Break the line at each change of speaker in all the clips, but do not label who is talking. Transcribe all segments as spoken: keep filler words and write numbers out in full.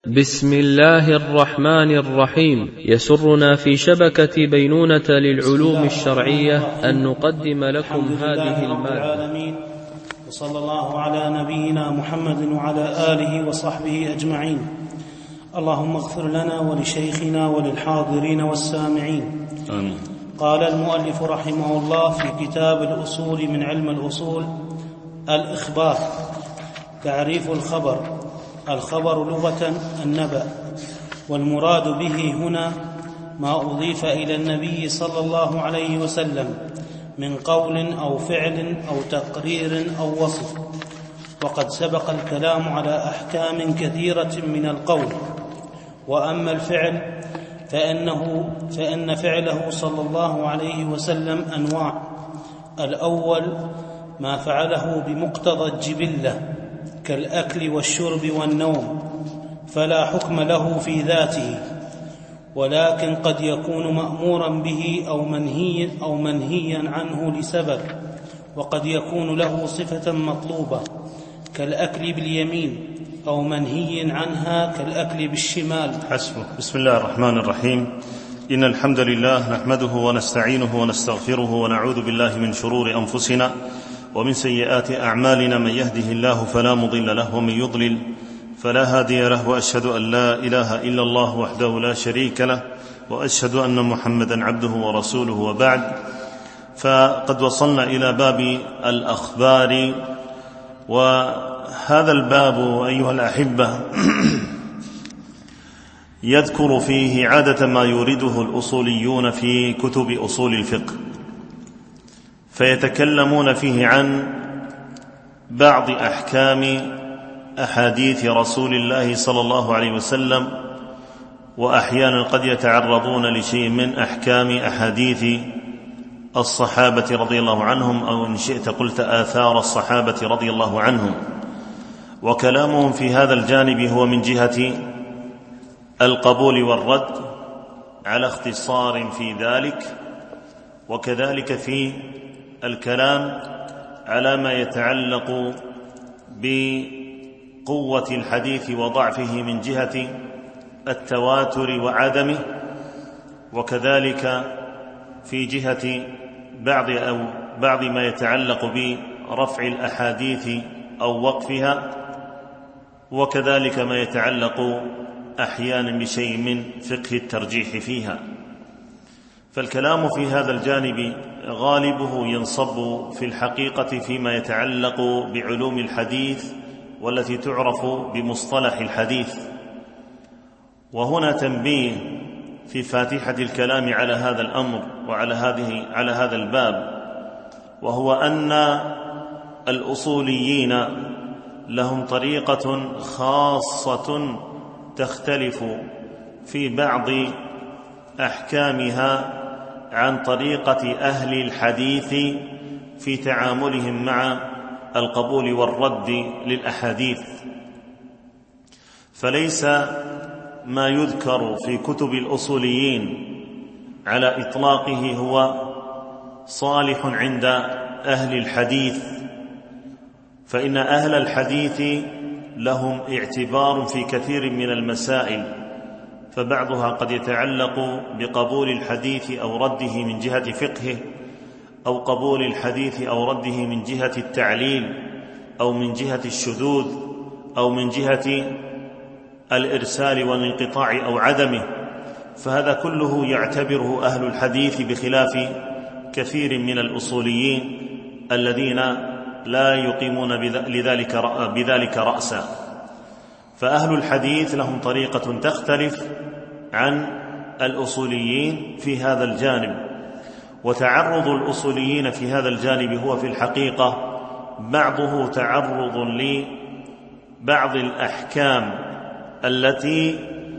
بسم الله الرحمن الرحيم. يسرنا في شبكة بينونة للعلوم الشرعية أن نقدم لكم هذه المادة.
وصلى الله على نبينا محمد وعلى آله وصحبه أجمعين. اللهم اغفر لنا ولشيخنا وللحاضرين والسامعين.
آمين.
قال المؤلف رحمه الله في كتاب الأصول من علم الأصول: الإخبار. تعريف الخبر: الخبر لغة النبأ، والمراد به هنا ما أضيف إلى النبي صلى الله عليه وسلم من قول أو فعل أو تقرير أو وصف. وقد سبق الكلام على أحكام كثيرة من القول. وأما الفعل فإنه فإن فعله صلى الله عليه وسلم أنواع. الأول ما فعله بمقتضى الجبلة كالأكل والشرب والنوم، فلا حكم له في ذاته، ولكن قد يكون مأمورا به أو منهيا أو منهيا عنه لسبب، وقد يكون له صفة مطلوبة كالأكل باليمين، أو منهي عنها كالأكل بالشمال.
حسبه. بسم الله الرحمن الرحيم. إن الحمد لله نحمده ونستعينه ونستغفره ونعوذ بالله من شرور أنفسنا ومن سيئات أعمالنا. من يهده الله فلا مضل له ومن يضلل فلا هادي له، وأشهد أن لا إله إلا الله وحده لا شريك له، وأشهد أن محمدا عبده ورسوله. وبعد، فقد وصلنا إلى باب الأخبار، وهذا الباب أيها الأحبة يذكر فيه عادة ما يورده الأصوليون في كتب أصول الفقه، فيتكلمون فيه عن بعض أحكام أحاديث رسول الله صلى الله عليه وسلم، وأحيانا قد يتعرضون لشيء من أحكام أحاديث الصحابة رضي الله عنهم، أو إن شئت قلت آثار الصحابة رضي الله عنهم. وكلامهم في هذا الجانب هو من جهة القبول والرد على اختصار في ذلك، وكذلك في الكلام على ما يتعلق بقوة الحديث وضعفه من جهة التواتر وعدمه، وكذلك في جهة بعض أو بعض ما يتعلق برفع الأحاديث أو وقفها، وكذلك ما يتعلق أحيانا بشيء من فقه الترجيح فيها. فالكلام في هذا الجانب غالبه ينصب في الحقيقة فيما يتعلق بعلوم الحديث والتي تعرف بمصطلح الحديث. وهنا تنبيه في فاتحة الكلام على هذا الأمر وعلى هذه على هذا الباب، وهو أن الأصوليين لهم طريقة خاصة تختلف في بعض أحكامها عن طريقة أهل الحديث في تعاملهم مع القبول والرد للأحاديث. فليس ما يذكر في كتب الأصوليين على إطلاقه هو صالح عند أهل الحديث، فإن أهل الحديث لهم اعتبار في كثير من المسائل، فبعضها قد يتعلق بقبول الحديث أو رده من جهة فقهه، أو قبول الحديث أو رده من جهة التعليل، أو من جهة الشذوذ، أو من جهة الإرسال والانقطاع أو عدمه. فهذا كله يعتبره أهل الحديث، بخلاف كثير من الأصوليين الذين لا يقيمون بذلك بذلك رأسا. فأهل الحديث لهم طريقة تختلف عن الأصوليين في هذا الجانب. وتعرض الأصوليين في هذا الجانب هو في الحقيقة بعضه تعرض لبعض الأحكام التي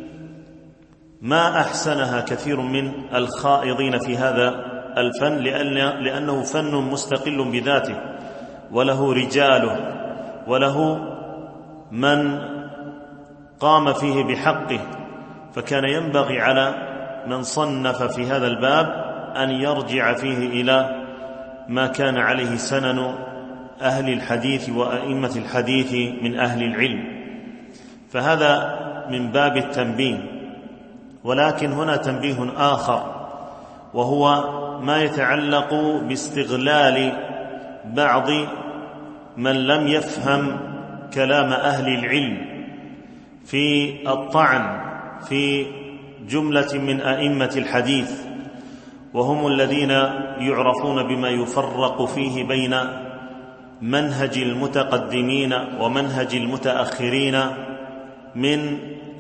ما أحسنها كثير من الخائضين في هذا الفن، لأن لأنه فن مستقل بذاته، وله رجاله، وله من قام فيه بحقه. فكان ينبغي على من صنف في هذا الباب أن يرجع فيه إلى ما كان عليه سنن أهل الحديث وأئمة الحديث من أهل العلم. فهذا من باب التنبيه، ولكن هنا تنبيه آخر، وهو ما يتعلق باستغلال بعض من لم يفهم كلام أهل العلم في الطعن في جملة من أئمة الحديث، وهم الذين يعرفون بما يفرق فيه بين منهج المتقدمين ومنهج المتأخرين من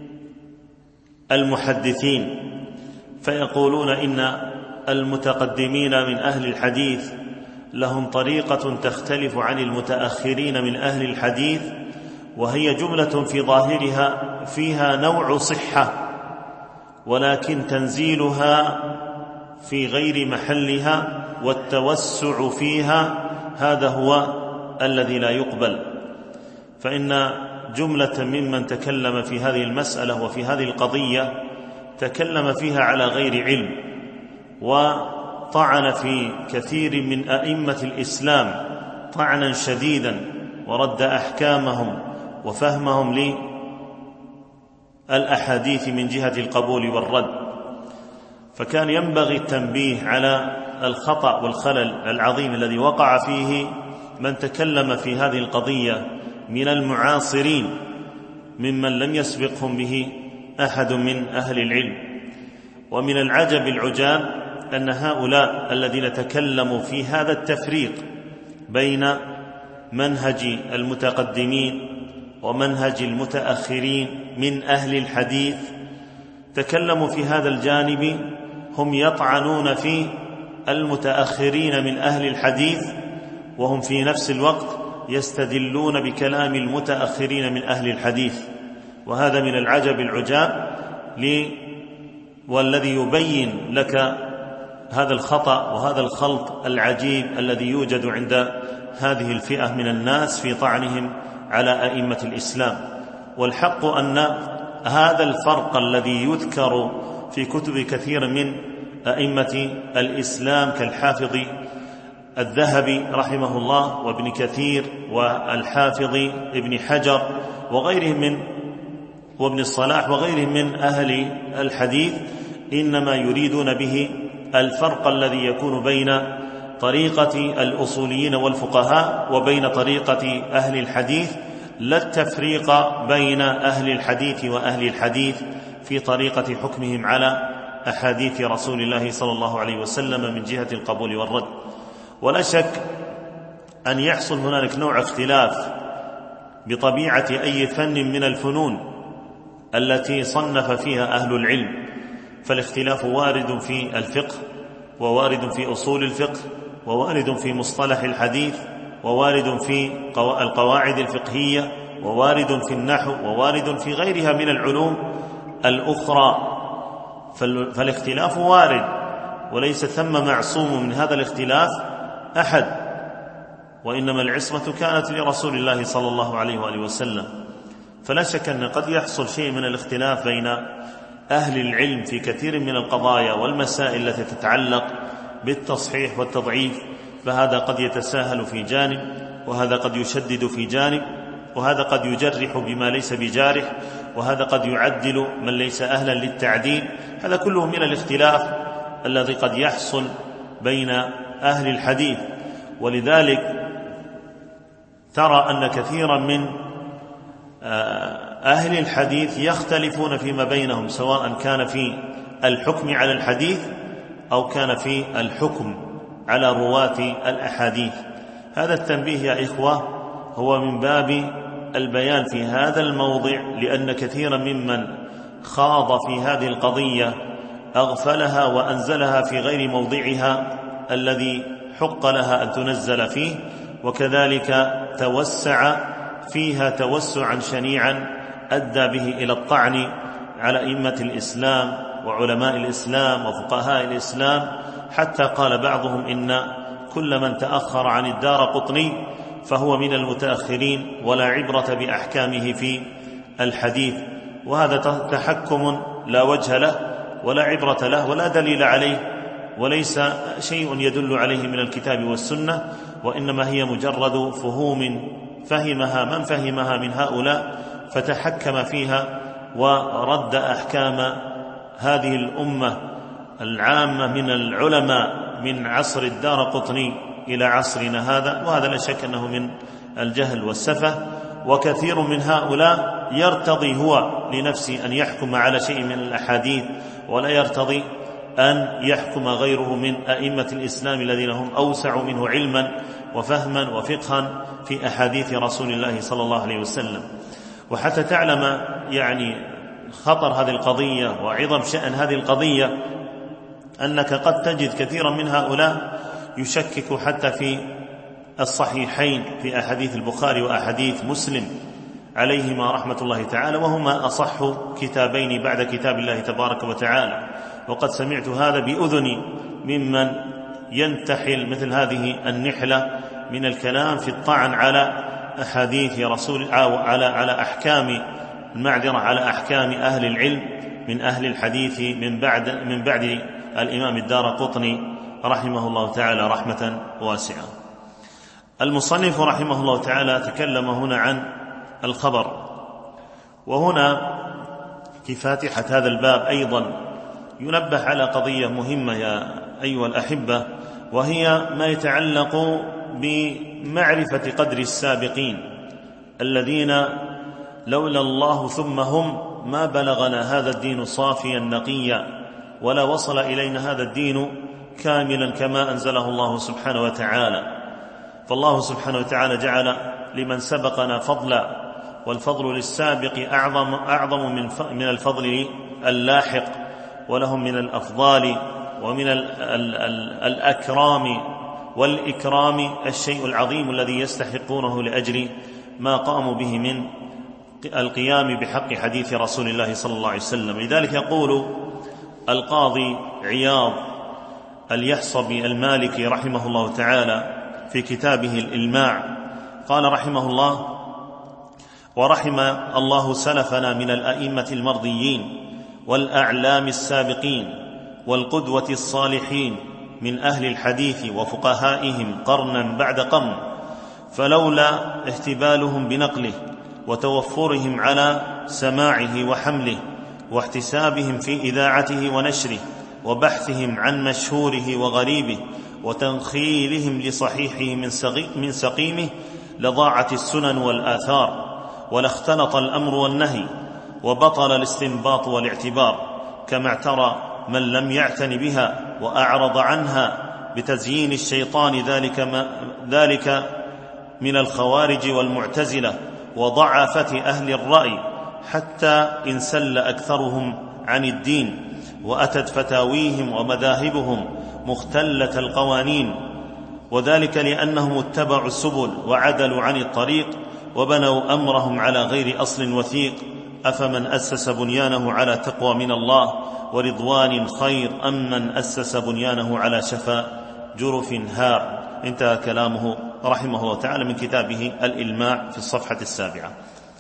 المحدثين، فيقولون إن المتقدمين من أهل الحديث لهم طريقة تختلف عن المتأخرين من أهل الحديث، وهي جملة في ظاهرها فيها نوع صحة، ولكن تنزيلها في غير محلها والتوسع فيها هذا هو الذي لا يقبل. فإن جملة ممن تكلم في هذه المسألة وفي هذه القضية تكلم فيها على غير علم، وطعن في كثير من أئمة الإسلام طعنا شديدا، ورد أحكامهم وفهمهم للأحاديث من جهة القبول والرد. فكان ينبغي التنبيه على الخطأ والخلل العظيم الذي وقع فيه من تكلم في هذه القضية من المعاصرين ممن لم يسبقهم به أحد من أهل العلم. ومن العجب العجاب أن هؤلاء الذين تكلموا في هذا التفريق بين منهج المتقدمين ومنهج المتأخرين من أهل الحديث تكلموا في هذا الجانب هم يطعنون في المتأخرين من أهل الحديث، وهم في نفس الوقت يستدلون بكلام المتأخرين من أهل الحديث. وهذا من العجب العجاب لي، والذي يبين لك هذا الخطأ وهذا الخلط العجيب الذي يوجد عند هذه الفئة من الناس في طعنهم على أئمة الإسلام. والحق أن هذا الفرق الذي يذكر في كتب كثير من أئمة الإسلام كالحافظ الذهبي رحمه الله وابن كثير والحافظ ابن حجر وغيرهم من وابن الصلاح وغيرهم من أهل الحديث، إنما يريدون به الفرق الذي يكون بين طريقة الأصوليين والفقهاء وبين طريقة أهل الحديث، لا التفريق بين أهل الحديث وأهل الحديث في طريقة حكمهم على أحاديث رسول الله صلى الله عليه وسلم من جهة القبول والرد. ولا شك أن يحصل هنالك نوع اختلاف بطبيعة أي فن من الفنون التي صنف فيها أهل العلم، فالاختلاف وارد في الفقه، ووارد في أصول الفقه، ووارد في مصطلح الحديث، ووارد في القواعد الفقهية، ووارد في النحو، ووارد في غيرها من العلوم الأخرى. فالاختلاف وارد، وليس ثم معصوم من هذا الاختلاف أحد، وإنما العصمة كانت لرسول الله صلى الله عليه وآله وسلم. فلا شك أن قد يحصل شيء من الاختلاف بين أهل العلم في كثير من القضايا والمسائل التي تتعلق بالتصحيح والتضعيف، فهذا قد يتساهل في جانب، وهذا قد يشدد في جانب، وهذا قد يجرح بما ليس بجارح، وهذا قد يعدل من ليس أهلا للتعديل. هذا كله من الاختلاف الذي قد يحصل بين أهل الحديث. ولذلك ترى أن كثيرا من أهل الحديث يختلفون فيما بينهم، سواء كان في الحكم على الحديث أو كان في الحكم على رواة الأحاديث. هذا التنبيه يا إخوة هو من باب البيان في هذا الموضع، لأن كثيرا ممن خاض في هذه القضية أغفلها وأنزلها في غير موضعها الذي حق لها أن تنزل فيه، وكذلك توسع فيها توسعا شنيعا أدى به إلى الطعن على أئمة الإسلام وعلماء الإسلام وفقهاء الإسلام، حتى قال بعضهم إن كل من تأخر عن الدارقطني فهو من المتأخرين ولا عبرة بأحكامه في الحديث. وهذا تحكم لا وجه له ولا عبرة له ولا دليل عليه، وليس شيء يدل عليه من الكتاب والسنة، وإنما هي مجرد فهوم فهمها من فهمها من هؤلاء فتحكم فيها ورد أحكام هذه الأمة العامة من العلماء من عصر الدارقطني إلى عصرنا هذا، وهذا لا شك أنه من الجهل والسفه. وكثير من هؤلاء يرتضي هو لنفسه أن يحكم على شيء من الأحاديث، ولا يرتضي أن يحكم غيره من أئمة الإسلام الذين هم أوسع منه علما وفهما وفقها في أحاديث رسول الله صلى الله عليه وسلم. وحتى تعلم يعني خطر هذه القضية وعظم شأن هذه القضية، أنك قد تجد كثيرا من هؤلاء يشكك حتى في الصحيحين، في أحاديث البخاري وأحاديث مسلم عليهما رحمة الله تعالى، وهما أصح كتابين بعد كتاب الله تبارك وتعالى. وقد سمعت هذا بأذني ممن ينتحل مثل هذه النحلة من الكلام في الطعن على أحاديث رسول أو على على أحكام المعذرة على أحكام أهل العلم من أهل الحديث من بعد من بعد الإمام الدارقطني رحمه الله تعالى رحمة واسعة. المصنف رحمه الله تعالى تكلم هنا عن الخبر، وهنا في فاتحة هذا الباب أيضا ينبه على قضية مهمة يا أيها الأحبة، وهي ما يتعلق بمعرفة قدر السابقين الذين لولا الله ثم هم ما بلغنا هذا الدين صافيا نقيا، ولا وصل إلينا هذا الدين كاملا كما أنزله الله سبحانه وتعالى. فالله سبحانه وتعالى جعل لمن سبقنا فضلا، والفضل للسابق أعظم, أعظم من, من الفضل اللاحق، ولهم من الأفضال ومن ال ال ال الأكرام والإكرام الشيء العظيم الذي يستحقونه لأجل ما قاموا به من القيام بحق حديث رسول الله صلى الله عليه وسلم. لذلك يقول القاضي عياض اليحصبي المالكي رحمه الله تعالى في كتابه الإلماع، قال رحمه الله: ورحم الله سلفنا من الأئمة المرضيين والأعلام السابقين والقدوة الصالحين من أهل الحديث وفقهائهم قرنا بعد قرن، فلولا اهتبالهم بنقله وتوفرهم على سماعه وحمله واحتسابهم في إذاعته ونشره وبحثهم عن مشهوره وغريبه وتنخيلهم لصحيحه من سقيمه لضاعت السنن والآثار، ولاختلط الأمر والنهي، وبطل الاستنباط والاعتبار، كما اعترى من لم يعتن بها وأعرض عنها بتزيين الشيطان ذلك, ما ذلك من الخوارج والمعتزلة وضعفة أهل الرأي، حتى انسل أكثرهم عن الدين، وأتت فتاويهم ومذاهبهم مختلة القوانين، وذلك لأنهم اتبعوا السبل وعدلوا عن الطريق وبنوا أمرهم على غير أصل وثيق. أفمن أسس بنيانه على تقوى من الله ورضوان خير أم من أسس بنيانه على شفا جرف هار. انتهى كلامه رحمه الله تعالى من كتابه الإلماع في الصفحة السابعة.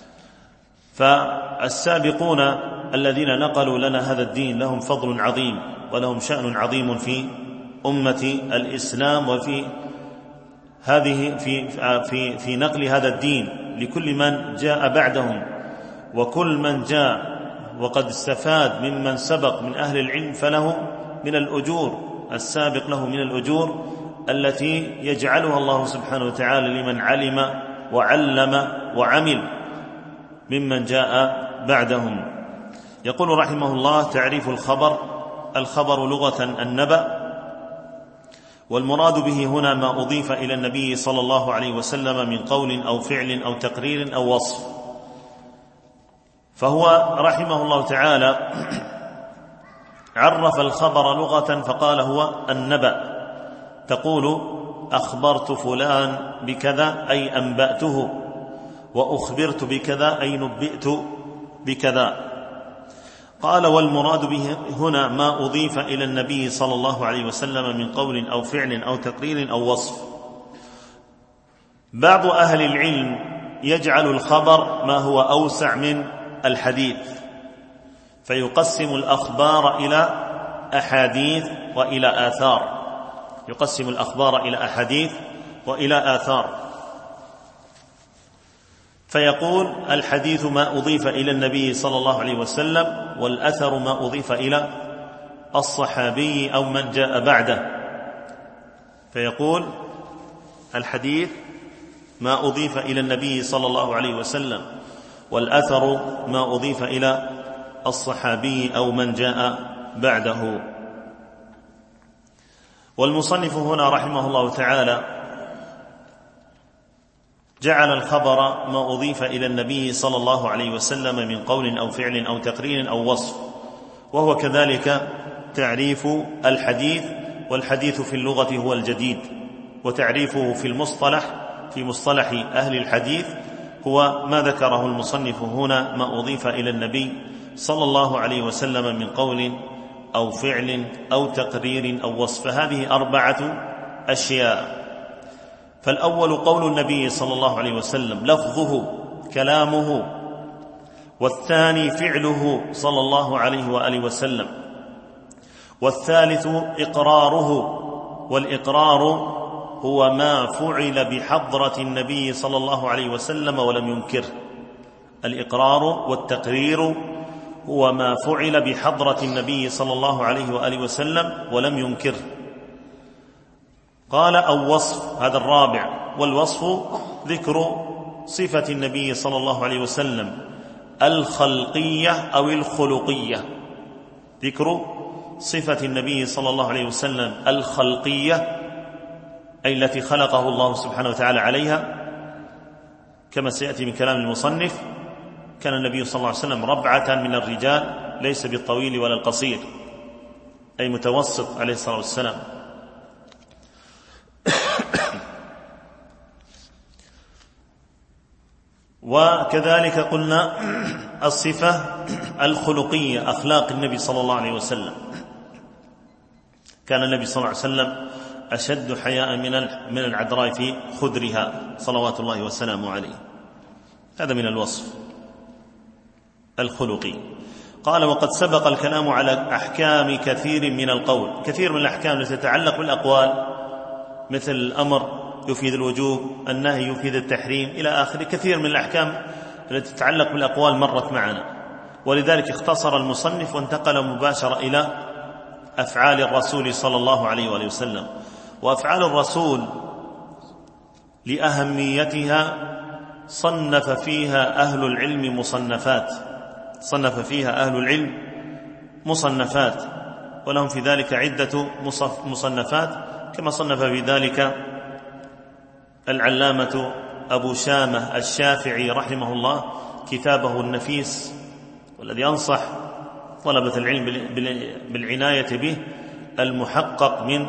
فالسابقون الذين نقلوا لنا هذا الدين لهم فضل عظيم ولهم شأن عظيم في أمة الإسلام، وفي هذه في في في نقل هذا الدين لكل من جاء بعدهم، وكل من جاء وقد استفاد ممن سبق من أهل العلم فله من الأجور، السابق له من الأجور التي يجعلها الله سبحانه وتعالى لمن علم وعلم وعمل ممن جاء بعدهم. يقول رحمه الله: تعريف الخبر: الخبر لغة النبأ، والمراد به هنا ما أضيف إلى النبي صلى الله عليه وسلم من قول أو فعل أو تقرير أو وصف. فهو رحمه الله تعالى عرف الخبر لغة فقال هو النبأ. تقول أخبرت فلان بكذا أي أنبأته، وأخبرت بكذا أي نبئت بكذا. قال: والمراد به هنا ما أضيف إلى النبي صلى الله عليه وسلم من قول أو فعل أو تقرير أو وصف. بعض أهل العلم يجعل الخبر ما هو أوسع من الحديث، فيقسم الأخبار إلى أحاديث وإلى آثار، يقسم الأخبار إلى أحاديث وإلى آثار. فيقول الحديث ما أضيف إلى النبي صلى الله عليه وسلم، والأثر ما أضيف إلى الصحابي أو من جاء بعده. فيقول الحديث ما أضيف إلى النبي صلى الله عليه وسلم، والأثر ما أضيف إلى الصحابي أو من جاء بعده. والمصنف هنا رحمه الله تعالى جعل الخبر ما أضيف إلى النبي صلى الله عليه وسلم من قول أو فعل أو تقرير أو وصف، وهو كذلك تعريف الحديث. والحديث في اللغة هو الجديد، وتعريفه في المصطلح في مصطلح أهل الحديث هو ما ذكره المصنف هنا، ما أضيف إلى النبي صلى الله عليه وسلم من قول أو فعل أو تقرير أو وصف. فهذه أربعة أشياء. فالأول قول النبي صلى الله عليه وسلم لفظه كلامه، والثاني فعله صلى الله عليه وآله وسلم، والثالث إقراره، والإقرار هو ما فعل بحضرة النبي صلى الله عليه وسلم ولم ينكره. الإقرار والتقرير هو ما فعل بحضرة النبي صلى الله عليه وآله وسلم ولم ينكره. قال أو وصف، هذا الرابع. والوصف ذكر صفة النبي صلى الله عليه وسلم الخلقية أو الخلقية، ذكر صفة النبي صلى الله عليه وسلم الخلقية أي التي خلقه الله سبحانه وتعالى عليها، كما سيأتي من كلام المصنف. كان النبي صلى الله عليه وسلم ربعة من الرجال، ليس بالطويل ولا القصير، أي متوسط عليه الصلاة والسلام. وكذلك قلنا الصفة الخلقية، أخلاق النبي صلى الله عليه وسلم. كان النبي صلى الله عليه وسلم أشد حياء من العذراء في خدرها صلوات الله وسلامه عليه. هذا من الوصف الخلقي. قال وقد سبق الكلام على أحكام كثير من القول. كثير من الأحكام التي تتعلق بالأقوال، مثل الأمر يفيد الوجوب، النهي يفيد التحريم، إلى آخره. كثير من الأحكام التي تتعلق بالأقوال مرت معنا، ولذلك اختصر المصنف وانتقل مباشرة إلى أفعال الرسول صلى الله عليه وآله وسلم. وأفعال الرسول لأهميتها صنف فيها أهل العلم مصنفات صنف فيها أهل العلم مصنفات ولهم في ذلك عدة مصنفات، كما صنف في ذلك العلامة أبو شامة الشافعي رحمه الله كتابه النفيس، والذي أنصح طلبة العلم بالعناية به، المحقق من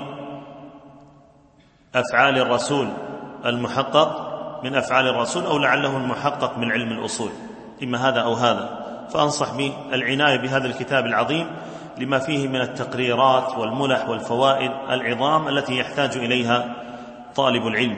أفعال الرسول المحقق من أفعال الرسول أو لعله المحقق من علم الأصول، إما هذا أو هذا. فأنصح بالعناية بهذا الكتاب العظيم لما فيه من التقريرات والملح والفوائد العظام التي يحتاج إليها طالب العلم.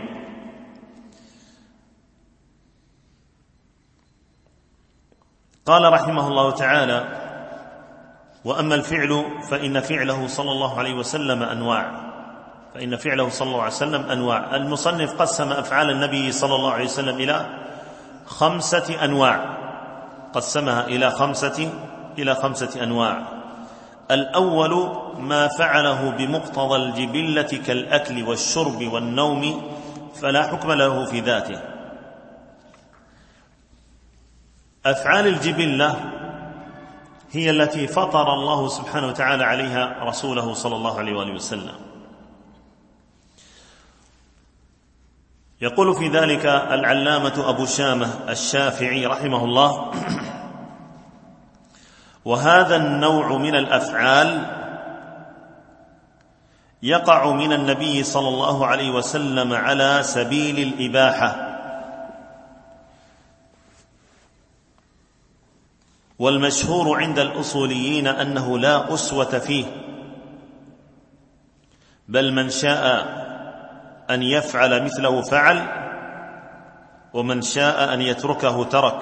قال رحمه الله تعالى: وأما الفعل فإن فعله صلى الله عليه وسلم أنواع فإن فعله صلى الله عليه وسلم أنواع. المصنف قسم أفعال النبي صلى الله عليه وسلم إلى خمسة أنواع، قسمها إلى خمسة إلى خمسة أنواع. الأول ما فعله بمقتضى الجبلة كالأكل والشرب والنوم فلا حكم له في ذاته. أفعال الجبلة هي التي فطر الله سبحانه وتعالى عليها رسوله صلى الله عليه وآله وسلم. يقول في ذلك العلامة أبو شامة الشافعي رحمه الله: وهذا النوع من الأفعال يقع من النبي صلى الله عليه وسلم على سبيل الإباحة، والمشهور عند الأصوليين أنه لا أسوة فيه، بل من شاء أن يفعل مثله فعل، ومن شاء أن يتركه ترك،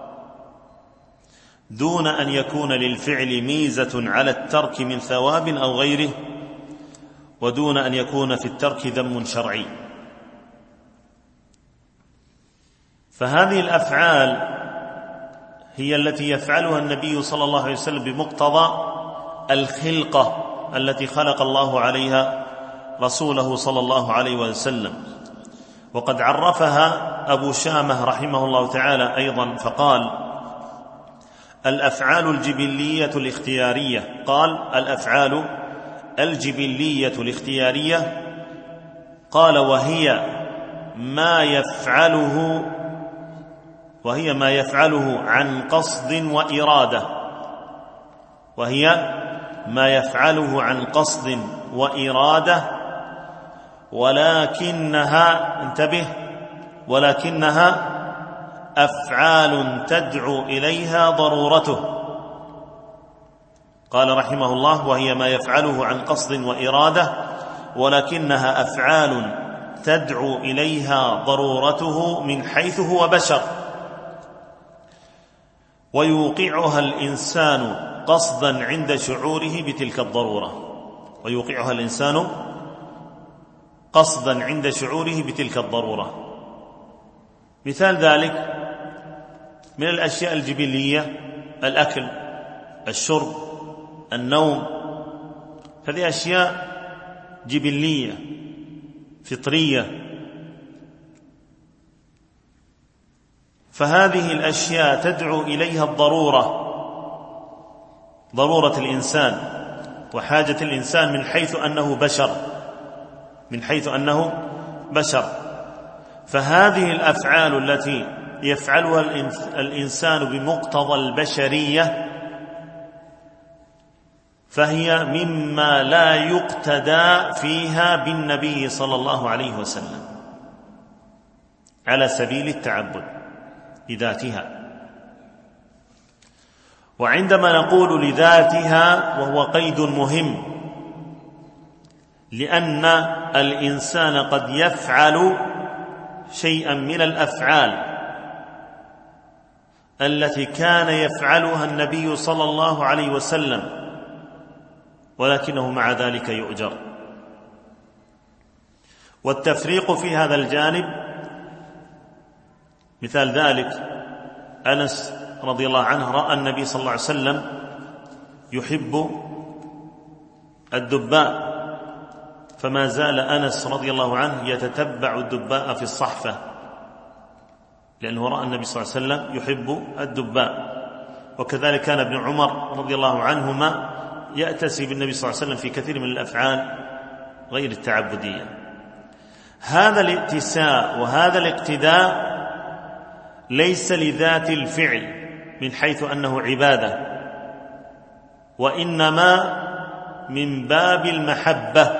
دون أن يكون للفعل ميزة على الترك من ثواب أو غيره، ودون أن يكون في الترك ذم شرعي. فهذه الأفعال هي التي يفعلها النبي صلى الله عليه وسلم بمقتضى الخلقة التي خلق الله عليها رسوله صلى الله عليه وسلم. وقد عرفها أبو شامة رحمه الله تعالى أيضا فقال: الأفعال الجبلية الاختيارية. قال: الأفعال الجبلية الاختيارية، قال: وهي ما يفعله وهي ما يفعله عن قصد وإرادة وهي ما يفعله عن قصد وإرادة ولكنها انتبه ولكنها أفعال تدعو إليها ضرورته. قال رحمه الله: وهي ما يفعله عن قصد وإرادة ولكنها أفعال تدعو إليها ضرورته من حيث هو بشر، ويوقعها الإنسان قصدا عند شعوره بتلك الضرورة ويوقعها الإنسان قصدا عند شعوره بتلك الضرورة. مثال ذلك من الأشياء الجبلية الأكل، الشرب، النوم، هذه أشياء جبلية فطرية. فهذه الأشياء تدعو إليها الضرورة، ضرورة الإنسان وحاجة الإنسان من حيث أنه بشر من حيث أنه بشر فهذه الأفعال التي يفعلها الإنسان بمقتضى البشرية فهي مما لا يقتدى فيها بالنبي صلى الله عليه وسلم على سبيل التعبد بذاتها. وعندما نقول لذاتها وهو قيد مهم، لأن الإنسان قد يفعل شيئا من الأفعال التي كان يفعلها النبي صلى الله عليه وسلم ولكنه مع ذلك يؤجر. والتفريق في هذا الجانب مثال ذلك أنس رضي الله عنه رأى النبي صلى الله عليه وسلم يحب الدباء، فما زال أنس رضي الله عنه يتتبع الدباء في الصحفة، لأنه رأى النبي صلى الله عليه وسلم يحب الدباء. وكذلك كان ابن عمر رضي الله عنهما يأتسي بالنبي صلى الله عليه وسلم في كثير من الأفعال غير التعبدية. هذا الائتساء وهذا الاقتداء ليس لذات الفعل من حيث أنه عبادة، وإنما من باب المحبة،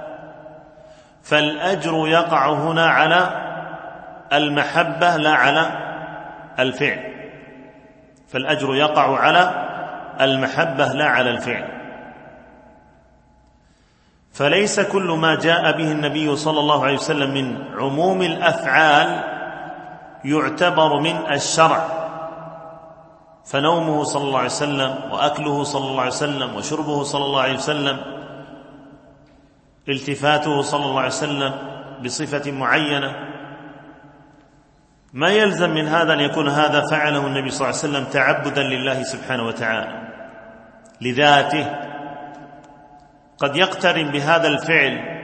فالأجر يقع هنا على المحبة لا على الفعل فالأجر يقع على المحبة لا على الفعل. فليس كل ما جاء به النبي صلى الله عليه وسلم من عموم الأفعال يعتبر من الشرع، فنومه صلى الله عليه وسلم وأكله صلى الله عليه وسلم وشربه صلى الله عليه وسلم، التفاته صلى الله عليه وسلم بصفة معينة، ما يلزم من هذا أن يكون هذا فعله النبي صلى الله عليه وسلم تعبدا لله سبحانه وتعالى لذاته. قد يقترن بهذا الفعل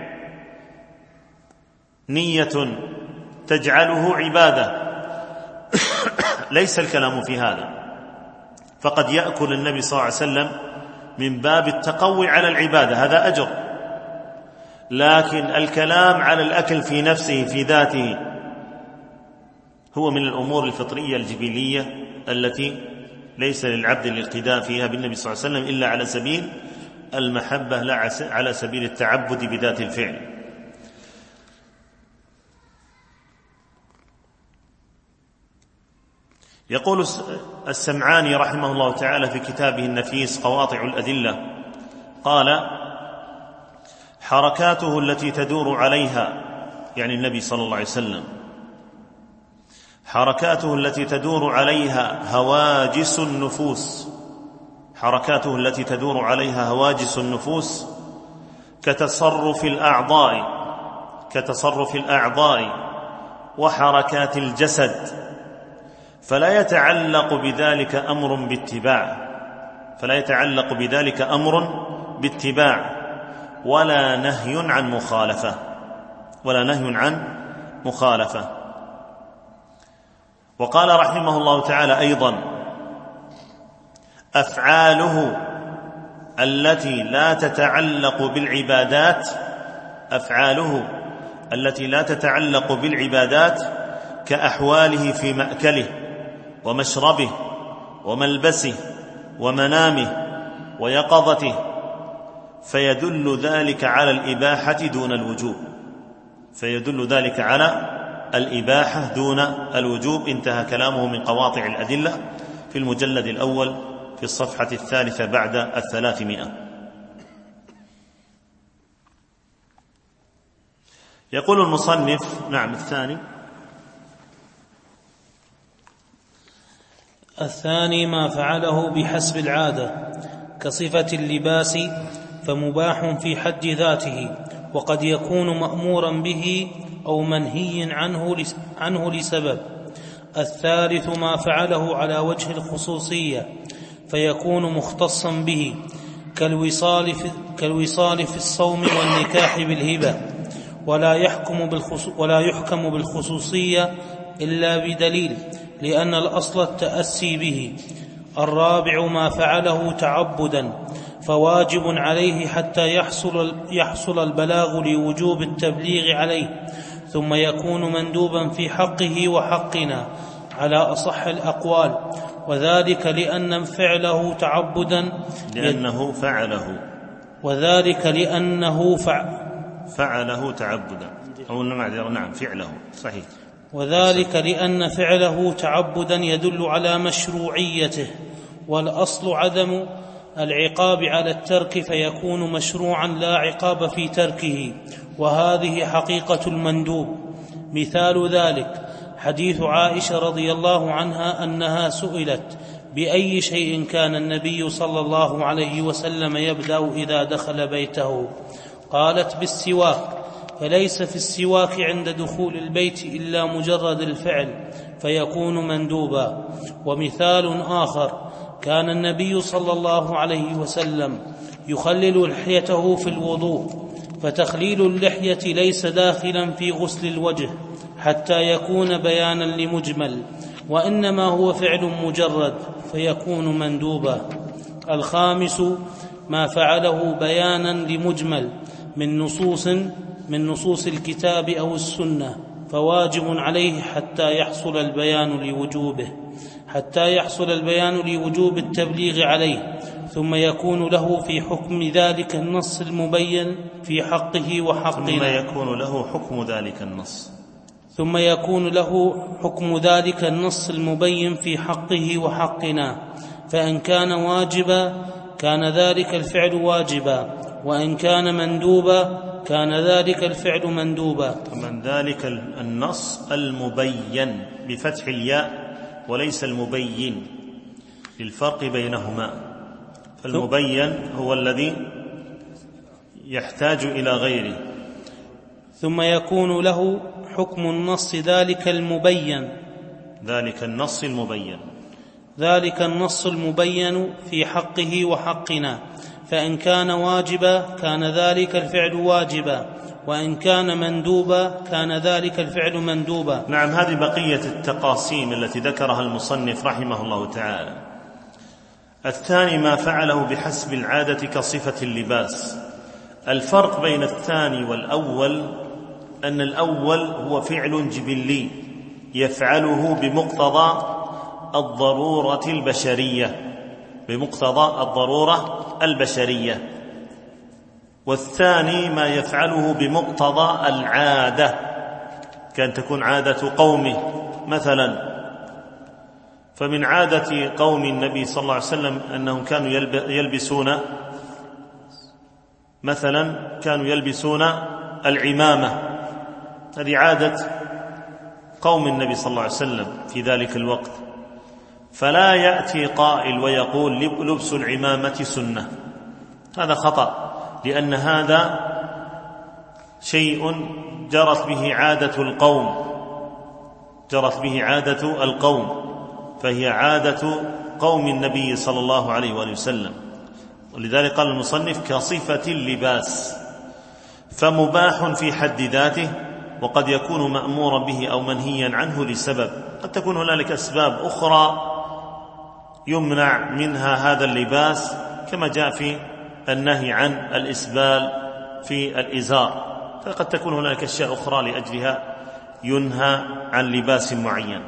نية تجعله عبادة ليس الكلام في هذا، فقد يأكل النبي صلى الله عليه وسلم من باب التقوي على العبادة، هذا أجر، لكن الكلام على الأكل في نفسه في ذاته هو من الأمور الفطرية الجبلية التي ليس للعبد الاقتداء فيها بالنبي صلى الله عليه وسلم إلا على سبيل المحبة لا على سبيل التعبد بذات الفعل. يقول السمعاني رحمه الله تعالى في كتابه النفيس قواطع الأدلة، قال: حركاته التي تدور عليها، يعني النبي صلى الله عليه وسلم، حركاته التي تدور عليها هواجس النفوس حركاته التي تدور عليها هواجس النفوس كتصرف الأعضاء كتصرف الأعضاء وحركات الجسد فلا يتعلق بذلك أمر باتباع فلا يتعلق بذلك أمر باتباع ولا نهي عن مخالفة ولا نهي عن مخالفة. وقال رحمه الله تعالى أيضا: أفعاله التي لا تتعلق بالعبادات أفعاله التي لا تتعلق بالعبادات كأحواله في مأكله ومشربه وملبسه ومنامه ويقظته، فيدل ذلك على الإباحة دون الوجوب فيدل ذلك على الإباحة دون الوجوب. انتهى كلامه من قواطع الأدلة في المجلد الأول في الصفحة الثالثة بعد الثلاثمائة. يقول المصنف: نعم الثاني
الثاني ما فعله بحسب العادة كصفة اللباس فمباح في حد ذاته، وقد يكون مأمورا به أو منهي عنه عنه لسبب. الثالث ما فعله على وجه الخصوصية فيكون مختصا به كالوصال في, كالوصال في الصوم والنكاح بالهبة، ولا يحكم ولا يحكم بالخصوصية إلا بدليل، لأن الأصل التأسي به. الرابع ما فعله تعبدا فواجب عليه حتى يحصل, يحصل البلاغ لوجوب التبليغ عليه، ثم يكون مندوبا في حقه وحقنا على أصح الأقوال، وذلك لأن فعله تعبدا
لأنه فعله
وذلك لأنه فع
فعله تعبدا أو نعم فعله صحيح
وذلك لأن فعله تعبدا يدل على مشروعيته، والأصل عدم العقاب على الترك فيكون مشروعا لا عقاب في تركه، وهذه حقيقة المندوب. مثال ذلك حديث عائشة رضي الله عنها أنها سئلت: بأي شيء كان النبي صلى الله عليه وسلم يبدأ إذا دخل بيته؟ قالت: بالسواك، فليس في السواك عند دخول البيت إلا مجرد الفعل فيكون مندوبا. ومثال آخر: كان النبي صلى الله عليه وسلم يخلل لحيته في الوضوء، فتخليل اللحية ليس داخلا في غسل الوجه حتى يكون بيانا لمجمل، وإنما هو فعل مجرد فيكون مندوبا. الخامس ما فعله بيانا لمجمل من نصوص من نصوص الكتاب أو السنة، فواجب عليه حتى يحصل البيان لوجوبه حتى يحصل البيان لوجوب التبليغ عليه، ثم يكون له في حكم ذلك النص المبين في حقه وحقنا
ثم يكون له حكم ذلك النص
ثم يكون له حكم ذلك النص المبين في حقه وحقنا. فإن كان واجبا كان ذلك الفعل واجبا، وإن كان مندوبا كان ذلك الفعل مندوبا.
من ذلك النص المبين بفتح الياء وليس المبين، للفرق بينهما. فالمبين هو الذي يحتاج إلى غيره.
ثم يكون له حكم النص ذلك المبين
ذلك النص المبين
ذلك النص المبين في حقه وحقنا. فإن كان واجبا كان ذلك الفعل واجبا، وإن كان مندوبا كان ذلك الفعل مندوبا.
نعم، هذه بقية التقاسيم التي ذكرها المصنف رحمه الله تعالى. الثاني ما فعله بحسب العادة كصفة اللباس. الفرق بين الثاني والأول أن الأول هو فعل جبلي يفعله بمقتضى الضرورة البشرية بمقتضى الضرورة البشرية والثاني ما يفعله بمقتضى العادة، كان تكون عادة قومه مثلا. فمن عادة قوم النبي صلى الله عليه وسلم أنهم كانوا يلبسون مثلا كانوا يلبسون العمامة، هذه عادة قوم النبي صلى الله عليه وسلم في ذلك الوقت. فلا يأتي قائل ويقول لبس العمامة سنة، هذا خطأ، لأن هذا شيء جرت به عادة القوم جرت به عادة القوم فهي عادة قوم النبي صلى الله عليه وآله وسلم، ولذلك قال المصنف كصفة اللباس، فمباح في حد ذاته، وقد يكون مأمورا به أو منهيا عنه لسبب. قد تكون هنالك أسباب أخرى يمنع منها هذا اللباس، كما جاء في النهي عن الإسبال في الإزار، فقد تكون هنالك أشياء أخرى لأجلها ينهى عن لباس معين.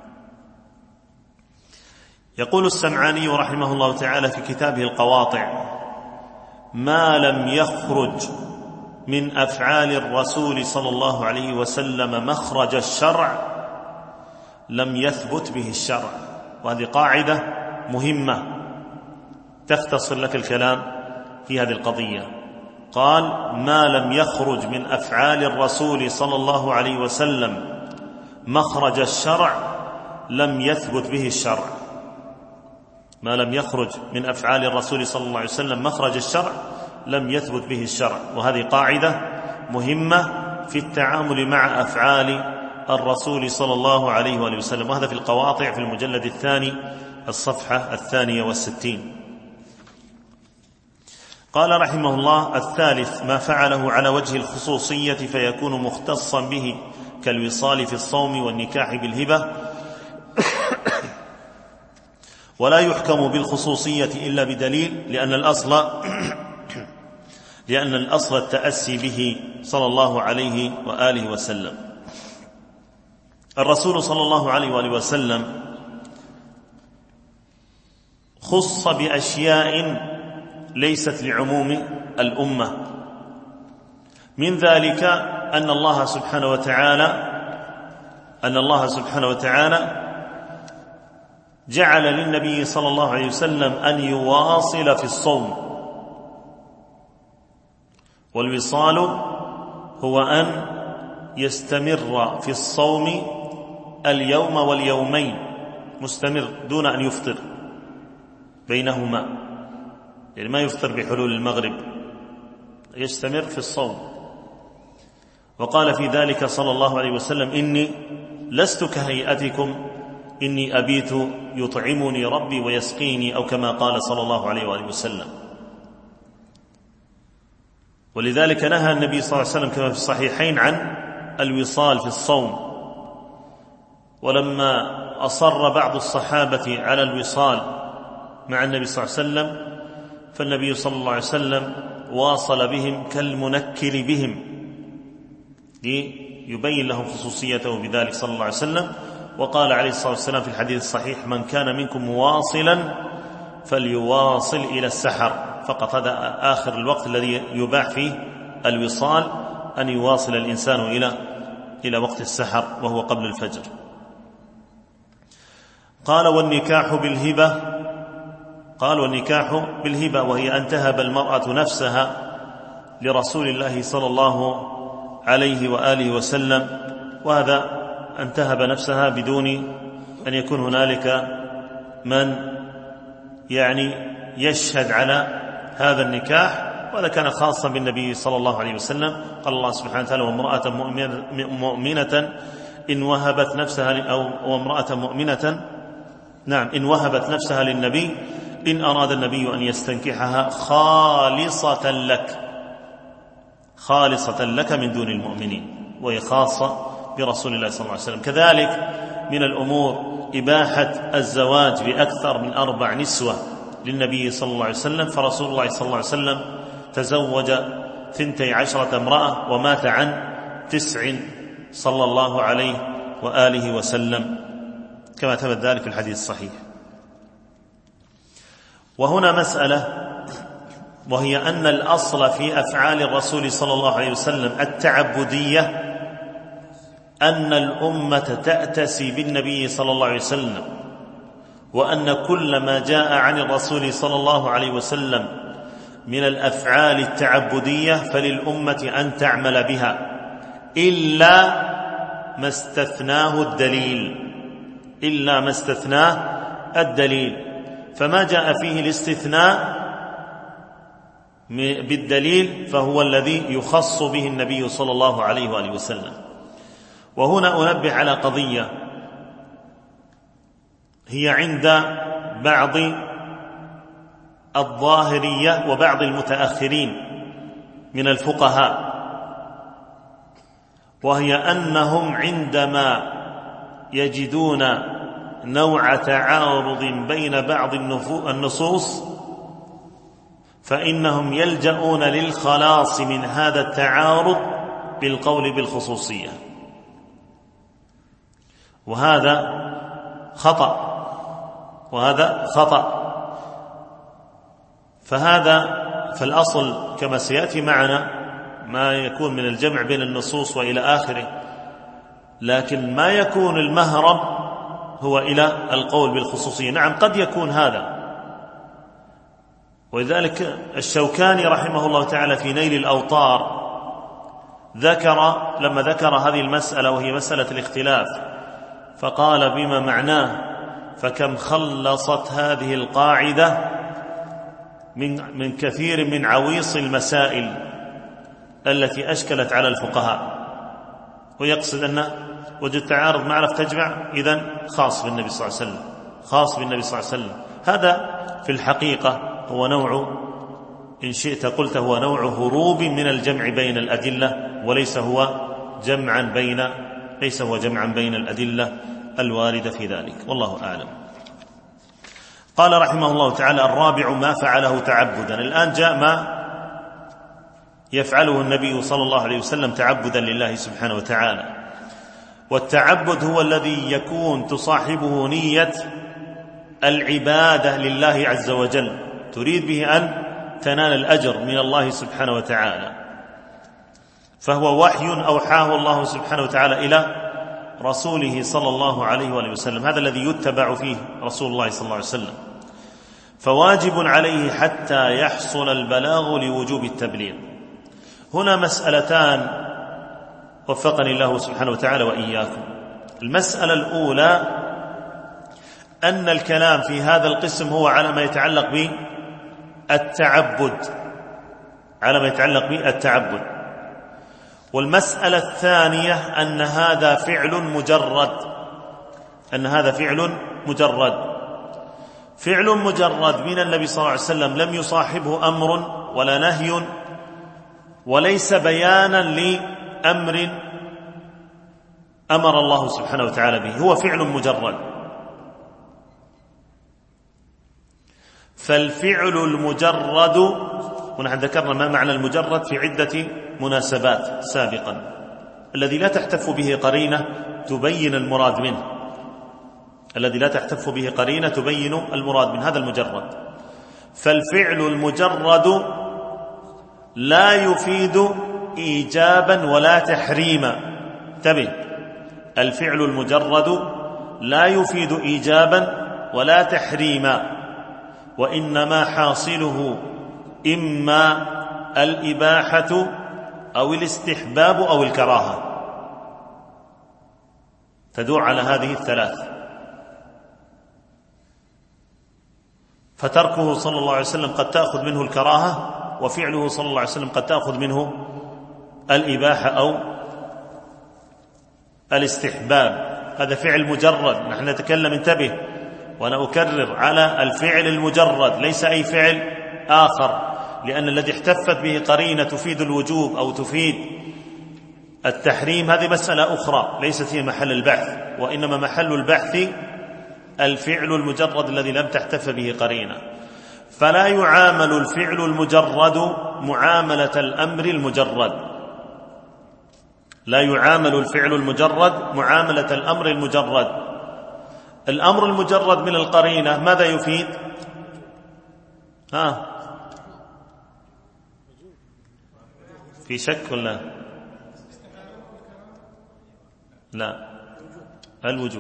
يقول السمعاني رحمه الله تعالى في كتابه القواطع: ما لم يخرج من أفعال الرسول صلى الله عليه وسلم مخرج الشرع لم يثبت به الشرع. وهذه قاعدة مهمة تختصر لك الكلام في هذه القضية. قال: ما لم يخرج من أفعال الرسول صلى الله عليه وسلم مخرج الشرع لم يثبت به الشرع. ما لم يخرج من أفعال الرسول صلى الله عليه وسلم مخرج الشرع لم يثبت به الشرع. وهذه قاعدة مهمة في التعامل مع أفعال الرسول صلى الله عليه وآله وسلم، وهذا في القواطع في المجلد الثاني الصفحة الثانية والستين. قال رحمه الله: الثالث ما فعله على وجه الخصوصية فيكون مختصا به كالوصال في الصوم والنكاح بالهبة، ولا يحكم بالخصوصية إلا بدليل، لأن الأصل لأن الأصل التأسي به صلى الله عليه وآله وسلم. الرسول صلى الله عليه وآله وسلم خص بأشياء ليست لعموم الأمة، من ذلك أن الله سبحانه وتعالى أن الله سبحانه وتعالى جعل للنبي صلى الله عليه وسلم أن يواصل في الصوم، والوصال هو أن يستمر في الصوم اليوم واليومين، مستمر دون أن يفطر بينهما، يعني ما يفطر بحلول المغرب، يستمر في الصوم. وقال في ذلك صلى الله عليه وسلم: إني لست كهيئتكم إني أبيت يطعمني ربي ويسقيني، أو كما قال صلى الله عليه وآله وسلم. ولذلك نهى النبي صلى الله عليه وسلم كما في الصحيحين عن الوصال في الصوم. ولما أصر بعض الصحابة على الوصال مع النبي صلى الله عليه وسلم، فالنبي صلى الله عليه وسلم واصل بهم كالمنكل بهم، ليبين لهم خصوصيته بذلك صلى الله عليه وسلم. وقال عليه الصلاة والسلام في الحديث الصحيح: من كان منكم مواصلا فليواصل إلى السحر. فقط هذا آخر الوقت الذي يباح فيه الوصال، أن يواصل الإنسان إلى إلى وقت السحر وهو قبل الفجر. قال: والنكاح بالهبة قال والنكاح بالهبة وهي أن تهب المرأة نفسها لرسول الله صلى الله عليه وآله وسلم، وهذا أن تهب نفسها بدون أن يكون هنالك من يعني يشهد على هذا النكاح، وهذا كان خاصا بالنبي صلى الله عليه وسلم. قال الله سبحانه وتعالى: وامرأة مؤمنة إن وهبت نفسها أو وامرأة مؤمنة نعم إن وهبت نفسها للنبي إن أراد النبي أن يستنكحها خالصة لك خالصة لك من دون المؤمنين، وهي خاصة برسول الله صلى الله عليه وسلم. كذلك من الأمور إباحة الزواج بأكثر من أربع نسوة للنبي صلى الله عليه وسلم، فرسول الله صلى الله عليه وسلم تزوج ثنتي عشرة امرأة ومات عن تسع صلى الله عليه وآله وسلم، كما ثبت ذلك في الحديث الصحيح. وهنا مسألة، وهي أن الأصل في أفعال الرسول صلى الله عليه وسلم التعبدية أن الأمة تأتسي بالنبي صلى الله عليه وسلم، وأن كل ما جاء عن الرسول صلى الله عليه وسلم من الأفعال التعبدية فللأمة أن تعمل بها، إلا ما استثناه الدليل إلا ما استثناه الدليل فما جاء فيه الاستثناء بالدليل فهو الذي يخص به النبي صلى الله عليه وآله وسلم. وهنا أنبه على قضية: هي عند بعض الظاهرية وبعض المتأخرين من الفقهاء، وهي أنهم عندما يجدون نوع تعارض بين بعض النصوص فإنهم يلجؤون للخلاص من هذا التعارض بالقول بالخصوصية، وهذا خطأ وهذا خطأ. فهذا فالأصل كما سيأتي معنا ما يكون من الجمع بين النصوص وإلى آخره، لكن ما يكون المهرب هو إلى القول بالخصوصية. نعم قد يكون هذا، ولذلك الشوكاني رحمه الله تعالى في نيل الأوطار ذكر لما ذكر هذه المسألة وهي مسألة الاختلاف فقال بما معناه: فكم خلصت هذه القاعدة من من كثير من عويص المسائل التي أشكلت على الفقهاء. ويقصد أن وجد تعارض معرف تجمع، إذن خاص بالنبي صلى الله عليه وسلم، خاص بالنبي صلى الله عليه وسلم. هذا في الحقيقة هو نوع، إن شئت قلت هو نوع هروب من الجمع بين الأدلة، وليس هو جمعا بين ليس هو جمعا بين الأدلة الواردة في ذلك، والله أعلم. قال رحمه الله تعالى: الرابع ما فعله تعبدا. الآن جاء ما يفعله النبي صلى الله عليه وسلم تعبدا لله سبحانه وتعالى، والتعبد هو الذي يكون تصاحبه نية العبادة لله عز وجل، تريد به أن تنال الأجر من الله سبحانه وتعالى، فهو وحي أوحاه الله سبحانه وتعالى إلى رسوله صلى الله عليه وآله وسلم، هذا الذي يتبع فيه رسول الله صلى الله عليه وسلم، فواجب عليه حتى يحصل البلاغ لوجوب التبليغ. هنا مسألتان وفقني الله سبحانه وتعالى وإياكم. المسألة الأولى أن الكلام في هذا القسم هو على ما يتعلق بالتعبد، على ما يتعلق بالتعبد. والمسألة الثانية أن هذا فعل مجرد، أن هذا فعل مجرد فعل مجرد من النبي صلى الله عليه وسلم، لم يصاحبه أمر ولا نهي، وليس بيانا لأمر أمر الله سبحانه وتعالى به، هو فعل مجرد. فالفعل المجرد، ونحن ذكرنا ما معنى المجرد في عدة مناسبات سابقا، الذي لا تحتف به قرينة تبين المراد منه، الذي لا تحتف به قرينة تبين المراد من هذا المجرد. فالفعل المجرد لا يفيد إيجابا ولا تحريما. انتبه، الفعل المجرد لا يفيد إيجابا ولا تحريما، وإنما حاصله إما الإباحة أو الاستحباب أو الكراهة، تدور على هذه الثلاث. فتركه صلى الله عليه وسلم قد تأخذ منه الكراهة، وفعله صلى الله عليه وسلم قد تأخذ منه الإباحة أو الاستحباب. هذا فعل مجرد، نحن نتكلم، انتبه وأنا أكرر على الفعل المجرد، ليس أي فعل آخر، لأن الذي احتفت به قرينة تفيد الوجوب أو تفيد التحريم هذه مسألة أخرى ليست هي محل البحث، وإنما محل البحث الفعل المجرد الذي لم تحتف به قرينة. فلا يعامل الفعل المجرد معاملة الأمر المجرد، لا يعامل الفعل المجرد معاملة الأمر المجرد. الأمر المجرد من القرينة ماذا يفيد؟ ها في شك ولا لا؟ الوجوب.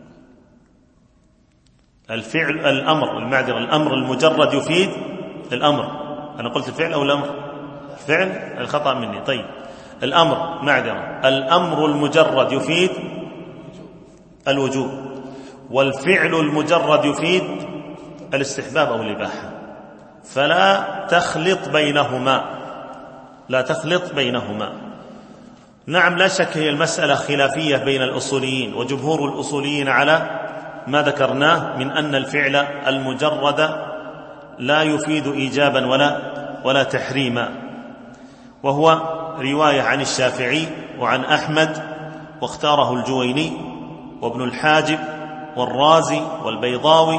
الفعل الأمر المعذرة الأمر المجرد يفيد الأمر. أنا قلت الفعل أو الأمر؟ فعل، الخطأ مني. طيب، الأمر معذرة الأمر المجرد يفيد الوجوب، والفعل المجرد يفيد الاستحباب أو الإباحة. فلا تخلط بينهما، لا تخلط بينهما. نعم لا شك هي المسألة خلافية بين الأصوليين، وجمهور الأصوليين على ما ذكرناه من أن الفعل المجرد لا يفيد إيجابا ولا ولا تحريما، وهو رواية عن الشافعي وعن أحمد، واختاره الجويني وابن الحاجب والرازي والبيضاوي.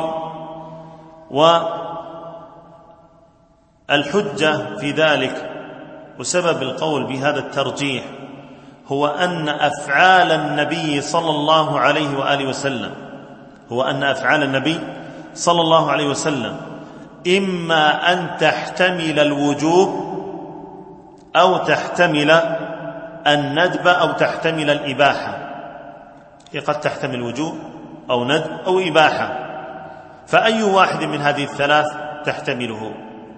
والحجة في ذلك وسبب القول بهذا الترجيح هو أن أفعال النبي صلى الله عليه وآله وسلم هو أن أفعال النبي صلى الله عليه وسلم إما أن تحتمل الوجوب أو تحتمل الندب أو تحتمل الإباحة. هي قد تحتمل وجوب أو ندب أو إباحة، فأي واحد من هذه الثلاث تحتمله؟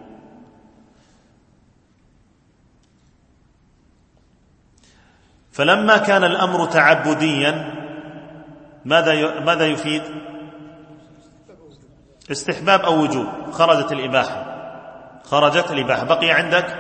فلما كان الأمر تعبديا ماذا ماذا يفيد؟ استحباب أو وجوب، خرجت الإباحة خرجت الإباحة بقي عندك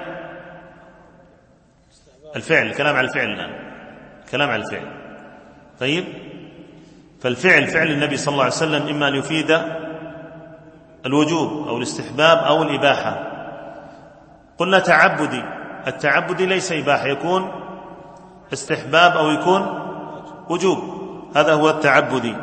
الفعل. الكلام على الفعل الآن، الكلام على الفعل. طيب، فالفعل فعل النبي صلى الله عليه وسلم إما أن يفيد الوجوب أو الاستحباب أو الإباحة. قلنا تعبدي، التعبدي ليس إباحة، يكون استحباب أو يكون وجوب، هذا هو التعبدي.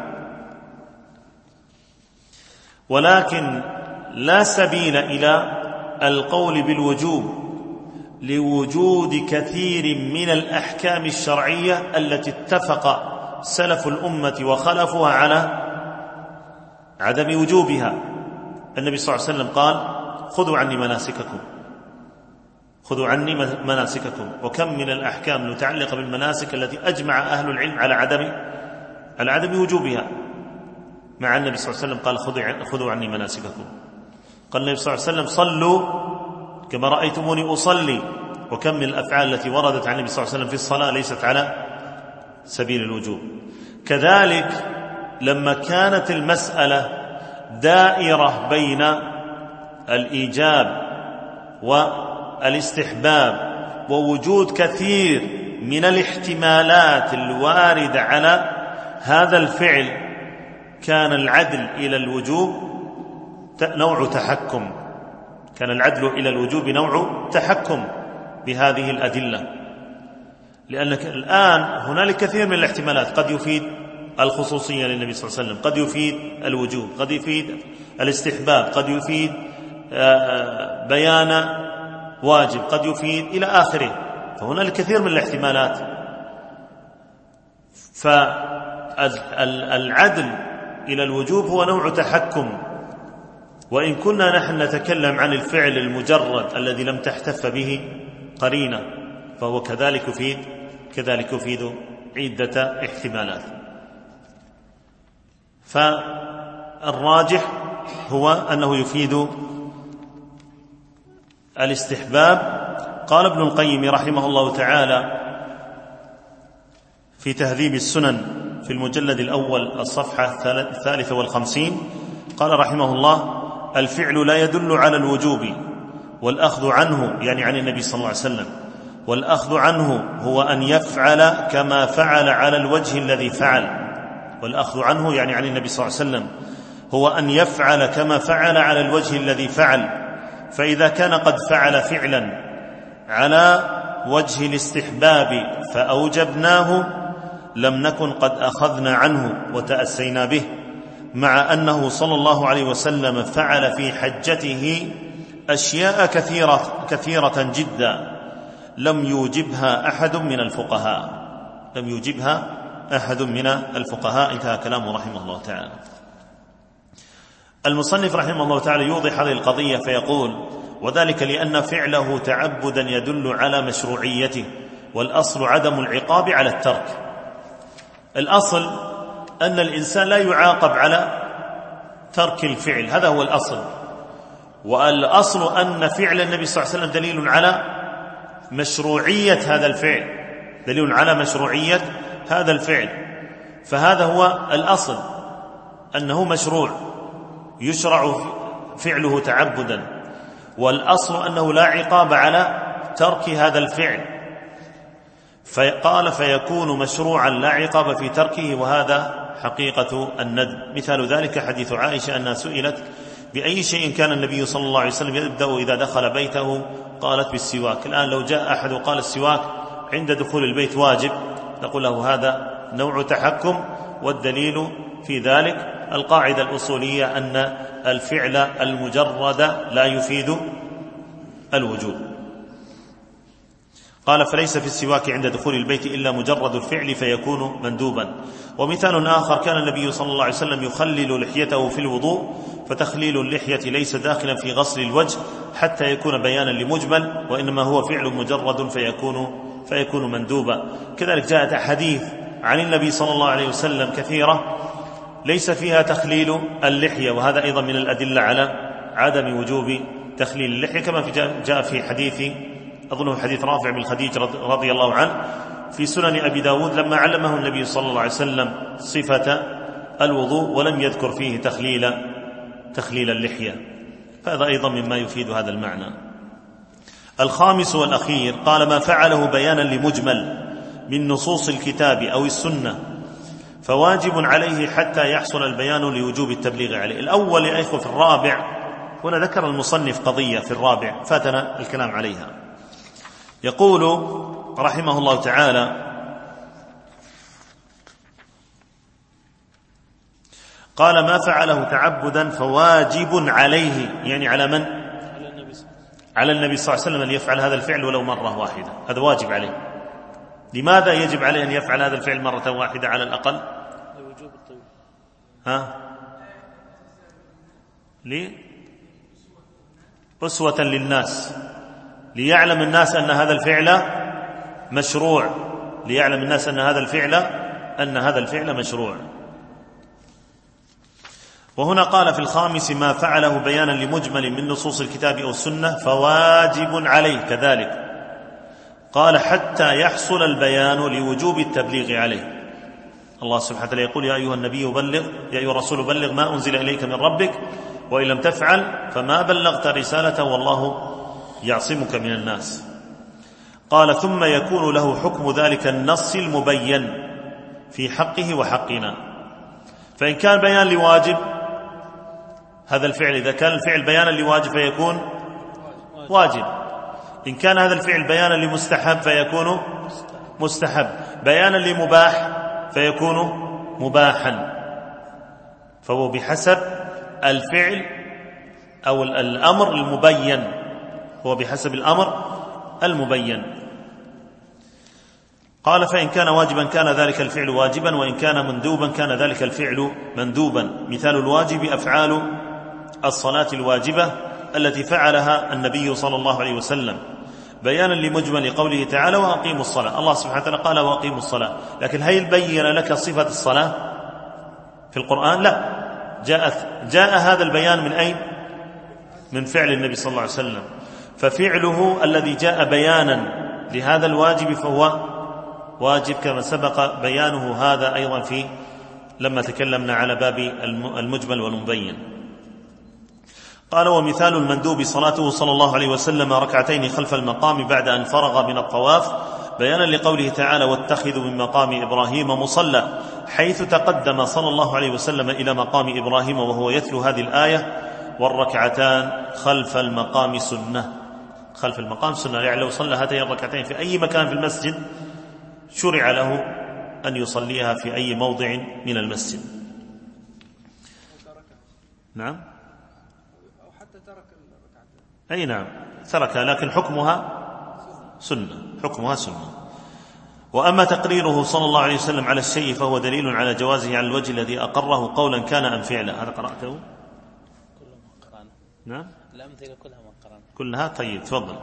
ولكن لا سبيل إلى القول بالوجوب لوجود كثير من الأحكام الشرعية التي اتفق سلف الأمة وخلفها على عدم وجوبها. النبي صلى الله عليه وسلم قال: خذوا عني مناسككم خذوا عني مناسككم. وكم من الأحكام المتعلقة بالمناسك التي أجمع أهل العلم على عدم على عدم وجوبها، مع النبي صلى الله عليه وسلم قال: خذوا عني مناسككم. قال النبي صلى الله عليه وسلم: صلوا كما رأيتموني أصلي. وكم من الأفعال التي وردت عن النبي صلى الله عليه وسلم في الصلاة ليست على سبيل الوجوب. كذلك لما كانت المسألة دائرة بين الإيجاب والاستحباب ووجود كثير من الاحتمالات الواردة على هذا الفعل، كان العدل إلى الوجوب نوع تحكم كان العدل إلى الوجوب نوع تحكم بهذه الأدلة. لأنك الآن هنالك كثير من الاحتمالات، قد يفيد الخصوصية للنبي صلى الله عليه وسلم، قد يفيد الوجوب، قد يفيد الاستحباب، قد يفيد بيان واجب، قد يفيد إلى آخره. فهنالك كثير من الاحتمالات. فالعدل إلى الوجوب هو نوع تحكم. وإن كنا نحن نتكلم عن الفعل المجرد الذي لم تحتف به قرينة، فهو كذلك يفيد كذلك يفيد عدة احتمالات. فالراجح هو أنه يفيد الاستحباب. قال ابن القيم رحمه الله تعالى في تهذيب السنن في المجلد الأول الصفحة الثالثة والخمسين، قال رحمه الله: الفعل لا يدل على الوجوب، والأخذ عنه يعني عن النبي صلى الله عليه وسلم، والأخذ عنه هو أن يفعل كما فعل على الوجه الذي فعل. والأخذ عنه يعني عن النبي صلى الله عليه وسلم هو أن يفعل كما فعل على الوجه الذي فعل. فإذا كان قد فعل فعلا على وجه الاستحباب فأوجبناه، لم نكن قد أخذنا عنه وتأسينا به، مع أنه صلى الله عليه وسلم فعل في حجته أشياء كثيرة, كثيرة جدا لم يوجبها أحد من الفقهاء لم يوجبها أحد من الفقهاء. انتهى كلامه رحمه الله تعالى. المصنف رحمه الله تعالى يوضح هذه القضية فيقول: وذلك لأن فعله تعبدا يدل على مشروعيته، والأصل عدم العقاب على الترك. الأصل أن الإنسان لا يعاقب على ترك الفعل، هذا هو الأصل. والأصل أن فعل النبي صلى الله عليه وسلم دليل على مشروعية هذا الفعل دليل على مشروعية هذا الفعل فهذا هو الأصل، أنه مشروع يشرع فعله تعبدا. والأصل أنه لا عقاب على ترك هذا الفعل، فقال: فيكون مشروعا لا عقاب في تركه، وهذا حقيقة الندب. مثال ذلك حديث عائشة أنها سئلت بأي شيء كان النبي صلى الله عليه وسلم يبدأ إذا دخل بيته، قالت بالسواك. الآن لو جاء أحد وقال السواك عند دخول البيت واجب، نقول له هذا نوع تحكم، والدليل في ذلك القاعدة الأصولية أن الفعل المجرد لا يفيد الوجوب. قال فليس في السواك عند دخول البيت إلا مجرد الفعل فيكون مندوبا. ومثال آخر كان النبي صلى الله عليه وسلم يخلل لحيته في الوضوء، فتخليل اللحية ليس داخلا في غسل الوجه حتى يكون بيانا لمجمل، وإنما هو فعل مجرد فيكون فيكون مندوبا. كذلك جاءت أحاديث عن النبي صلى الله عليه وسلم كثيرة ليس فيها تخليل اللحية، وهذا أيضا من الأدلة على عدم وجوب تخليل اللحية، كما في جاء في حديث أظنه حديث رافع بن خديج رضي الله عنه في سنن أبي داود لما علمه النبي صلى الله عليه وسلم صفة الوضوء ولم يذكر فيه تخليل تخليل اللحية، فهذا أيضا مما يفيد هذا المعنى. الخامس والأخير قال ما فعله بيانا لمجمل من نصوص الكتاب أو السنة فواجب عليه حتى يحصل البيان لوجوب التبليغ عليه. الأول يا إخوة في الرابع، هنا ذكر المصنف قضية في الرابع فاتنا الكلام عليها. يقول رحمه الله تعالى قال ما فعله تعبدا فواجب عليه، يعني على من؟ على النبي صلى الله عليه وسلم أن يفعل هذا الفعل ولو مرة واحدة، هذا واجب عليه. لماذا يجب عليه أن يفعل هذا الفعل مرة واحدة على الأقل؟ لوجوب الطويل. ها؟ ليه؟ أسوة للناس، ليعلم الناس أن هذا الفعل مشروع، ليعلم الناس أن هذا الفعل أن هذا الفعل مشروع. وهنا قال في الخامس ما فعله بيانا لمجمل من نصوص الكتاب أو السنة فواجب عليه كذلك. قال حتى يحصل البيان لوجوب التبليغ عليه. الله سبحانه وتعالى يقول يا أيها النبي بلغ، يا أيها الرسول بلغ ما أنزل إليك من ربك وإن لم تفعل فما بلغت رسالته والله يعصمك من الناس. قال ثم يكون له حكم ذلك النص المبين في حقه وحقنا. فإن كان بيان لواجب هذا الفعل، إذا كان الفعل بيانا لواجب فيكون واجب، إن كان هذا الفعل بيانا لمستحب فيكون مستحب، بيانا لمباح فيكون مباحا. فهو بحسب الفعل أو الأمر المبين، هو بحسب الأمر المبين. قال فإن كان واجبا كان ذلك الفعل واجبا، وإن كان مندوبا كان ذلك الفعل مندوبا. مثال الواجب أفعال الصلاة الواجبة التي فعلها النبي صلى الله عليه وسلم بيانا لمجمل قوله تعالى وأقيموا الصلاة. الله سبحانه وتعالى قال وأقيموا الصلاة، لكن هل بين لك صفة الصلاة في القرآن؟ لا، جاءت جاء هذا البيان من أين؟ من فعل النبي صلى الله عليه وسلم. ففعله الذي جاء بيانا لهذا الواجب فهو واجب، كما سبق بيانه هذا أيضا في لما تكلمنا على باب المجمل والمبين. قال ومثال المندوب صلاته صلى الله عليه وسلم ركعتين خلف المقام بعد أن فرغ من الطواف بيانا لقوله تعالى واتخذوا من مقام إبراهيم مصلى، حيث تقدم صلى الله عليه وسلم إلى مقام إبراهيم وهو يتلو هذه الآية والركعتان خلف المقام سنة. خلف المقام سنة، يعني لو صلى هاتين الركعتين في أي مكان في المسجد شرع له أن يصليها في أي موضع من المسجد. نعم، أو حتى ترك الركعتين، أي نعم تركها، لكن حكمها سنة، حكمها سنة. وأما تقريره صلى الله عليه وسلم على الشيء فهو دليل على جوازه على الوجه الذي أقره قولا كان أم فعلا. هذا قرأته؟ كلها قرأنا. نعم، الأمثلة كلها ما قرأنا كلها. طيب تفضل.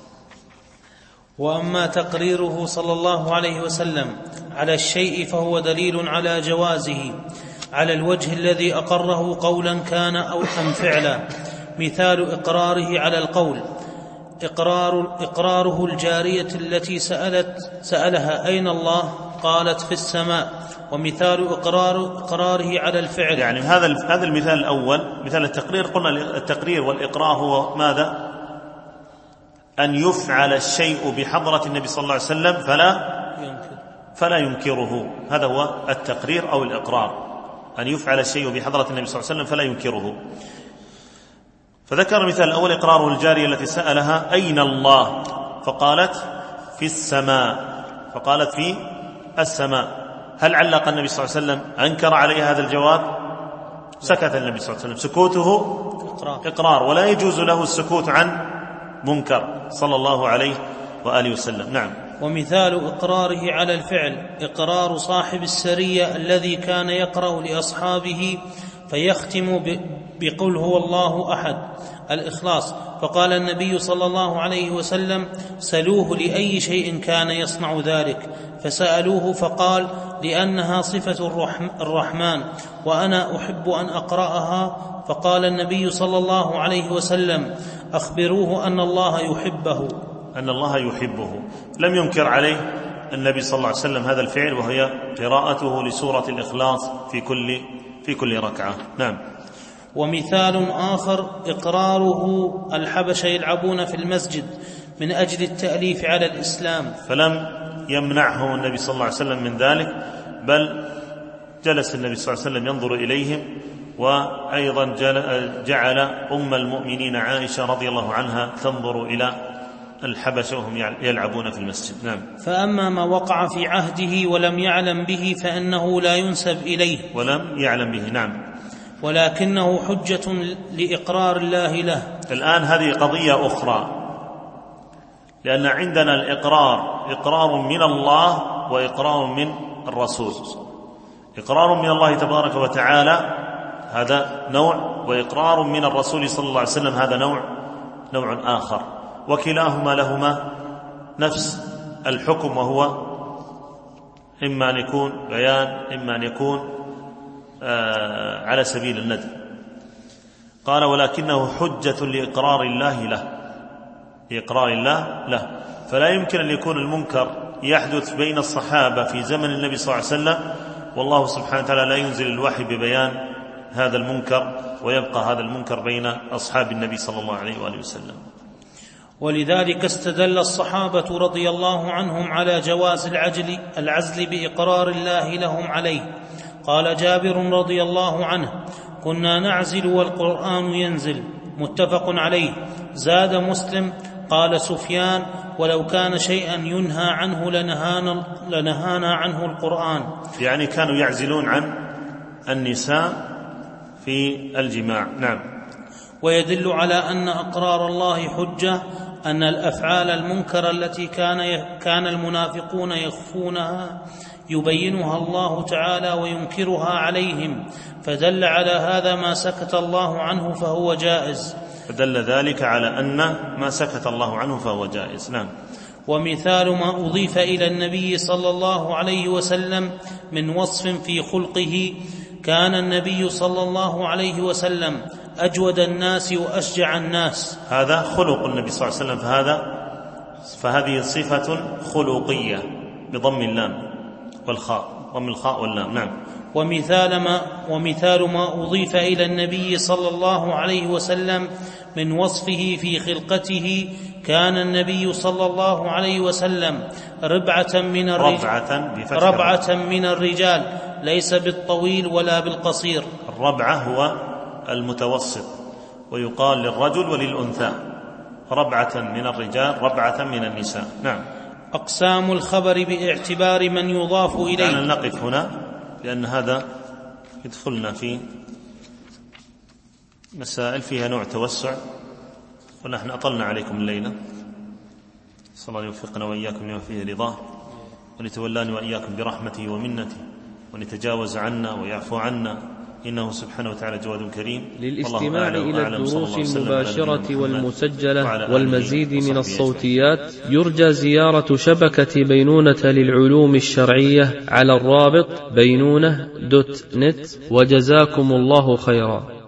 وأما تقريره صلى الله عليه وسلم على الشيء فهو دليل على جوازه على الوجه الذي أقره قولا كان أو أم فعلا. مثال إقراره على القول إقرار إقراره الجارية التي سألت سألها أين الله قالت في السماء. ومثال إقرار إقراره على الفعل،
يعني هذا هذا المثال الأول مثال التقرير، قلنا التقرير والإقرار هو ماذا؟ أن يفعل الشيء بحضرة النبي صلى الله عليه وسلم فلا فلا ينكره، هذا هو التقرير أو الإقرار. أن يفعل الشيء بحضرة النبي صلى الله عليه وسلم فلا ينكره. فذكر مثال الأول إقرار الجارية التي سألها أين الله؟ فقالت في السماء، فقالت في السماء. هل علق النبي صلى الله عليه وسلم؟ أنكر عليها هذا الجواب؟ سكت النبي صلى الله عليه وسلم. سكوته إقرار، ولا يجوز له السكوت عن منكر صلى الله عليه وآله وسلم. نعم.
ومثال إقراره على الفعل إقرار صاحب السرية الذي كان يقرأ لأصحابه فيختم بقل هو الله أحد الإخلاص، فقال النبي صلى الله عليه وسلم سلوه لأي شيء كان يصنع ذلك، فسألوه فقال لأنها صفة الرحمن وأنا أحب أن أقرأها، فقال النبي صلى الله عليه وسلم أخبروه أن الله يحبه
أن الله يحبه. لم ينكر عليه النبي صلى الله عليه وسلم هذا الفعل، وهي قراءته لسورة الإخلاص في كل في كل ركعة. نعم.
ومثال آخر إقراره الحبش يلعبون في المسجد من أجل التأليف على الإسلام،
فلم يمنعه النبي صلى الله عليه وسلم من ذلك، بل جلس النبي صلى الله عليه وسلم ينظر إليهم، وأيضا جعل أم المؤمنين عائشة رضي الله عنها تنظر إلى الحبشة وهم يلعبون في المسجد. نعم.
فأما ما وقع في عهده ولم يعلم به فإنه لا ينسب إليه
ولم يعلم به. نعم.
ولكنه حجة لإقرار الله له.
الآن هذه قضية أخرى، لأن عندنا الإقرار إقرار من الله وإقرار من الرسول. إقرار من الله تبارك وتعالى هذا نوع، وإقرار من الرسول صلى الله عليه وسلم هذا نوع نوع آخر، وكلاهما لهما نفس الحكم، وهو إما أن يكون بيان إما أن يكون آه على سبيل الندب. قال ولكنه حجة لإقرار الله له، لإقرار الله له، فلا يمكن أن يكون المنكر يحدث بين الصحابة في زمن النبي صلى الله عليه وسلم والله سبحانه وتعالى لا ينزل الوحي ببيان هذا المنكر، ويبقى هذا المنكر بين أصحاب النبي صلى الله عليه وآله وسلم.
ولذلك استدل الصحابة رضي الله عنهم على جواز العجل العزل بإقرار الله لهم عليه. قال جابر رضي الله عنه كنا نعزل والقرآن ينزل، متفق عليه. زاد مسلم قال سفيان ولو كان شيئا ينهى عنه لنهانا, لنهانا عنه القرآن،
يعني كانوا يعزلون عن النساء في الجماع. نعم.
ويدل على أن أقرار الله حجة أن الأفعال المنكرة التي كان كان المنافقون يخفونها يبينها الله تعالى وينكرها عليهم، فدل على هذا ما سكت الله عنه فهو جائز.
فدل ذلك على أن ما سكت الله عنه فهو جائز. نعم.
ومثال ما أضيف إلى النبي صلى الله عليه وسلم من وصف في خلقه، كان النبي صلى الله عليه وسلم أجود الناس وأشجع الناس.
هذا خلق النبي صلى الله عليه وسلم، فهذا فهذه صفة خلقية بضم اللام والخاء، ضم الخاء واللام. نعم.
ومثال ما, ومثال ما أضيف إلى النبي صلى الله عليه وسلم من وصفه في خلقته، كان النبي صلى الله عليه وسلم ربعة من الرجال, ربعة من الرجال ليس بالطويل ولا بالقصير.
الربعة هو المتوسط، ويقال للرجل وللأنثى ربعة من الرجال ربعة من النساء. نعم.
أقسام الخبر باعتبار من يضاف إليه.
دعنا نقف هنا لأن هذا يدخلنا في مسائل فيها نوع توسع، ونحن أطلنا عليكم الليلة. صلى الله يوفقنا وإياكم لما فيه رضاه، ولتولاني وإياكم برحمته ومنته، وليتجاوز عنا ويعفو عنا، إنه سبحانه وتعالى جواد كريم.
للاستماع إلى الدروس المباشرة والمسجلة والمزيد من الصوتيات يرجى زيارة شبكة بينونة للعلوم الشرعية على الرابط بينونة دوت نت، وجزاكم الله خيرا.